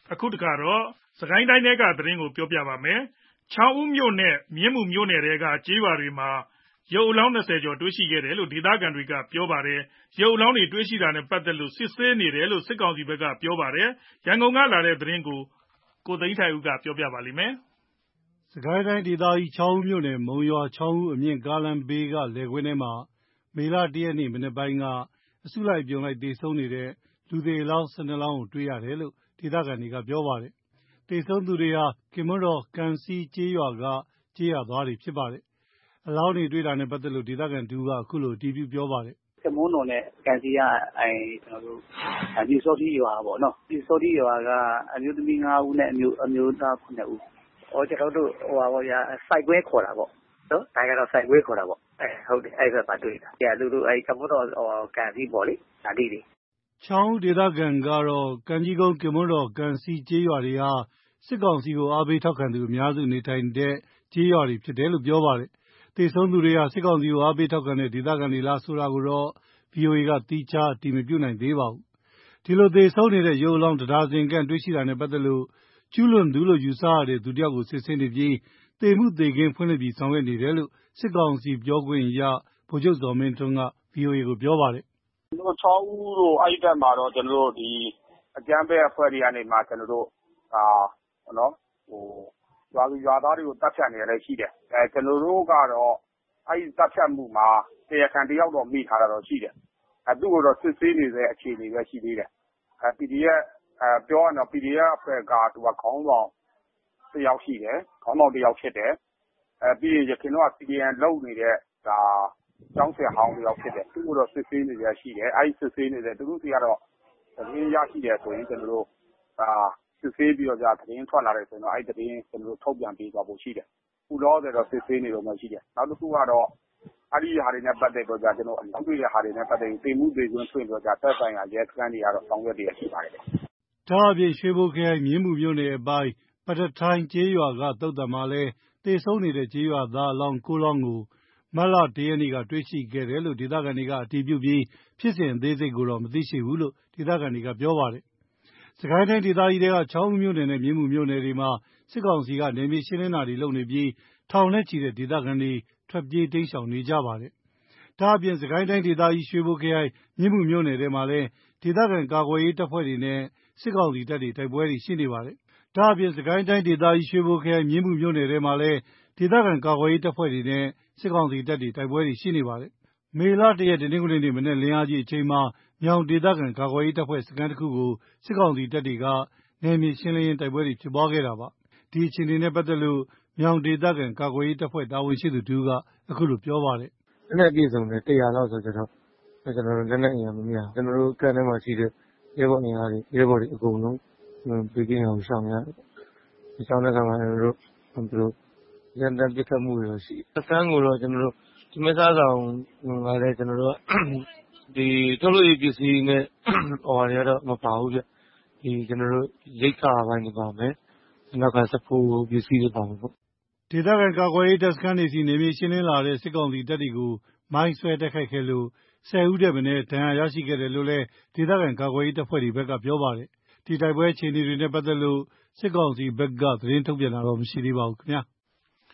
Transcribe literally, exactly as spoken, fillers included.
အခုတခါတော့စကိုင်းတိုင်းထဲကသတင်းကိုပြောပြပါမယ်။ချောင်းဦးမြို့နဲ့မြင်းမူမြို့နယ်တွေကကျေးရွာတွေမှာရုပ်အလောင်း၂၀ကျော်တွေ့ရှိခဲ့တယ်လို့ဒေသခံတွေကပြောပါတယ်။ရုပ်အလောင်းတွေတွေ့ရှိတာနဲ့ပတ်သက်လို့စစ်ဆေးနေတယ်လို့စစ်ကောင်စီဘက်ကပြောပါတယ်။ရန်ကုန်ကလာတဲ့သတင်းကိုကိုသိန်းထိုက်ဦးကပြောပြပါမယ်။စကိုင်းတိုင်းဒေသကြီးချောင်းဦးမြို့နယ်မုံရွာချောင်းဦးအမြင့်ကားလမ်းဘေးကလယ်ကွင်းထဲမှာမေလ၁ရက်နေ့မနက်ပိုင်းကအစုလိုက်ပြုံလိုက်သေဆုံးနေတဲ့လူသေအလောင်း၁၂လောင်းကိုတွေ့ရတယ်လို့ဒေသခံတွေကပြောပါတယ်။သေဆုံးသူတွေဟာခင်မွန်းတော်ကံစီးကျေးရွာကကျေးရွာသားတွေဖြစ်ပါတယ်။အလောင်းတွေတွေ့တာနဲ့ပတ်သက်လို့ဒေသခံတူကအခုလိုအတည်ပြုပြောပါတယ်။ခင်မွန်းတော်နဲ့ကံစီးကအဲကျွန်တော်တို့ဒီစောတိရွာပေါ့နော်ဒီစောတိရွာကအမျိုးသမီး၅ဦးနဲ့အမျိုးအမျိုးသား9ဦး။အော်ကျွန်တော်တို့ဟိုပါဗျာစိုက်ကွဲခေါ်တာပေါ့နော်ဒါကတော့စိုက်ကွဲခေါ်တာပေါ့အဲဟုတ်တယ်အဲ့ဘက်မှာတွေ့တာ။ကြာသူတို့အဲခင်မွန်းတော်ကံစီးပေါ့လေဒါလေးတွေချောင်းဦးဒေသခံကတော့ကံကြီးကုန်းကင်မွန်းတော်ကံစီးကျေးရွာတွေဟာစစ်ကောင်စီကိုအားပေးထောက်ခံသူအများစုနေထိုင်တဲ့ကျေးရွာတွေဖြစ်တယ်လို့ပြောပါတယ်။သေဆုံးသူတွေဟာစစ်ကောင်စီကိုအားပေးထောက်ခံတဲ့ဒေသခံတွေလားဆိုတာကိုတော့ ဗွီအိုအေ ကသီးခြားအတည်မပြုနိုင်သေးပါဘူး။ဒီလိုသေဆုံးနေတဲ့ရုပ်အလောင်းတဒါဇင်ခန့်တွေ့ရှိတာနဲ့ပတ်သက်လို့ကျူးလွန်သူလို့ယူဆရတဲ့သူတယောက်ကိုစစ်ဆေးနေပြီးသေမှုသေခင်းဖွင့်လှစ်ပြီးဆောင်ရွက်နေတယ်လို့စစ်ကောင်စီပြောခွင့်ရဗိုလ်ချုပ်ဇော်မင်းထွန်းက ဗွီအိုအေ ကိုပြောပါတယ်။ကျွန်တော်ချောင်းဦးတို့အဲ့ဒီဘက်မှာတော့ကျွန်တော်တို့ဒီအကြမ်းဖက်အဖွဲ့တွေကနေမှကျွန်တော်တို့အာနော်ဟိုရွာရွာသားတွေကိုတပ်ဖြတ်နေရလဲရှိတယ်။အဲကျွန်တော်တို့ကတော့အဲ့ဒီတပ်ဖြတ်မှုမှာတရားခံတယောက်တော့မိထားတာတော့ရှိတယ်။အဲသူ့ကိုတော့စစ်ဆေးနေတဲ့အခြေအနေပဲရှိသေးတယ်။အဲ ပီ ဒီ အက်ဖ် အဲပြောရတော့ ပီ ဒီ အက်ဖ် အဖွဲ့ကသူကခေါင်းဆောင်တယောက်ရှိတယ်။ခေါင်းဆောင်တယောက်ဖြစ်တယ်။အဲပြီးရင်ရခင်တော့ စီ ဒီ အမ် လုပ်နေတဲ့ဒါကျောင်းဆရာဟောင်းတယောက်ဖြစ်တယ်။သူ့ကိုတော့စစ်ဆေးနေရရှိတယ်။အဲ့ဒီစစ်ဆေးနေတဲ့သူတို့စီကတော့သတင်းရရှိတယ်ဆိုရင်ကျွန်တော်တို့ဒါစစ်ဆေးပြီးတော့ကြာသတင်းထွက်လာတယ်ဆိုရင်တော့အဲ့ဒီသတင်းကျွန်တော်တို့ထုတ်ပြန်ပေးသွားဖို့ရှိတယ်။ခုတော့တော့စစ်ဆေးနေတော့မှရှိတယ်။နောက်တစ်ခုကတော့အဲ့ဒီဟာတွေနဲ့ပတ်သက်တော့ကြာကျွန်တော်အလောင်းတွေ့တဲ့ဟာတွေနဲ့ပတ်သက်ပြီးမှုတွေခွင့်ဖွင့်တော့ကြာသက်ဆိုင်ရာရဲစခန်းတွေကတော့ဆောင်ရွက်နေရရှိပါတယ်။ဒါအပြင်ရွှေဘိုခရိုင်မြင်းမူမြို့နယ်အပိုင်းပတထိုင်းကျေးရွာကတုတ်တံမှာလည်းသေဆုံးနေတဲ့ကျေးရွာသားအလောင်း၉လောင်းကိုမတ်လ၁ရက်နေ့ကတွေ့ရှိခဲ့တယ်လို့ဒေသခံတွေကအတည်ပြုပြီးဖြစ်စဉ်အသေးစိတ်ကိုတော့မသိရှိဘူးလို့ဒေသခံတွေကပြောပါတယ်။စကိုင်းတိုင်းဒေသကြီးထဲကချောင်းဦးမြို့နယ်နဲ့မြင်းမူမြို့နယ်တွေမှာစစ်ကောင်စီကနယ်မြေရှင်းလင်းတာတွေလုပ်နေပြီးထောင်နဲ့ချီတဲ့ဒေသခံတွေထွက်ပြေးတိမ်းရှောင်နေကြပါတယ်။ဒါအပြင်စကိုင်းတိုင်းဒေသကြီးရွှေဘိုခရိုင်မြင်းမူမြို့နယ်ထဲမှာလည်းဒေသခံကာကွယ်ရေးတပ်ဖွဲ့တွေနဲ့စစ်ကောင်စီတပ်တွေတိုက်ပွဲတွေရှိနေပါတယ်။ဒါအပြင်စကိုင်းတိုင်းဒေသကြီးရွှေဘိုခရိုင်မြင်းမူမြို့နယ်ထဲမှာလည်းဒေသခံကာကွယ်ရေးတပ်ဖွဲ့တွေနဲ့စစ်ကောင်စီတပ်တွေတိုက်ပွဲတွေရှိနေပါတယ်။မေလ၁ရက်တနင်္ဂနွေနေ့မနက်လင်းအားကြီးအချိန်မှာမြောင်ဒေသခံကာကွယ်ရေးတပ်ဖွဲ့စခန်းတစ်ခုကိုစစ်ကောင်စီတပ်တွေကနယ်မြေရှင်းလင်းရေးတိုက်ပွဲတွေဖြစ်ပွားခဲ့တာပါ။ဒီအခြေအနေနဲ့ပတ်သက်လို့မြောင်ဒေသခံကာကွယ်ရေးတပ်ဖွဲ့တာဝန်ရှိသူတူကအခုလိုပြောပါတယ်။လက်နက်အပြည့်စုံနဲ့တရာလောက်ဆိုကြတော့ကျွန်တော်တို့လက်နက်အင်အားမများကျွန်တော်တို့ကန်းထဲမှာရှိတဲ့ရဲဘော်အင်အားတွေရဲဘော်တွေအကုန်လုံးပြည်ကင်းအောင်ရှောင်ရတယ်။ဒီရှောင်တဲ့ခါမှာကျွန်တော်တို့သူတို့ရန်တမ်းပစ်ခတ်မှုတွေရှိစခန်းကိုတော့ကျွန်တော်တို့ဒီမစားဆောင်ငါလည်းကျွန်တော်တို့ဒီထုတ်လို့ရပစ္စည်းနဲ့ဟိုဟာတွေကတော့မပါဘူးပြဒီကျွန်တော်တို့ရိတ်ခါပိုင်းတွေပါမယ်နောက်ကစဖိုးပစ္စည်းတွေပါမယ်ပေါ့ဒေသခံကာကွယ်ရေးတပ်စခန်းတွေစီနေမြေရှင်းလင်းလာတဲ့စစ်ကောင်စီတပ်တွေကိုမိုင်းဆွဲတိုက်ခိုက်ခဲ့လို့ဆယ်ဦးတည်းမင်းဒဏ်ရာရရှိခဲ့တယ်လို့လည်းဒေသခံကာကွယ်ရေးတပ်ဖွဲ့တွေဘက်ကပြောပါတယ်ဒီတိုက်ပွဲအခြေအနေတွေနဲ့ပတ်သက်လို့စစ်ကောင်စီဘက်ကသတင်းထုတ်ပြန်တာတော့မရှိသေးပါဘူးခင်ဗျာ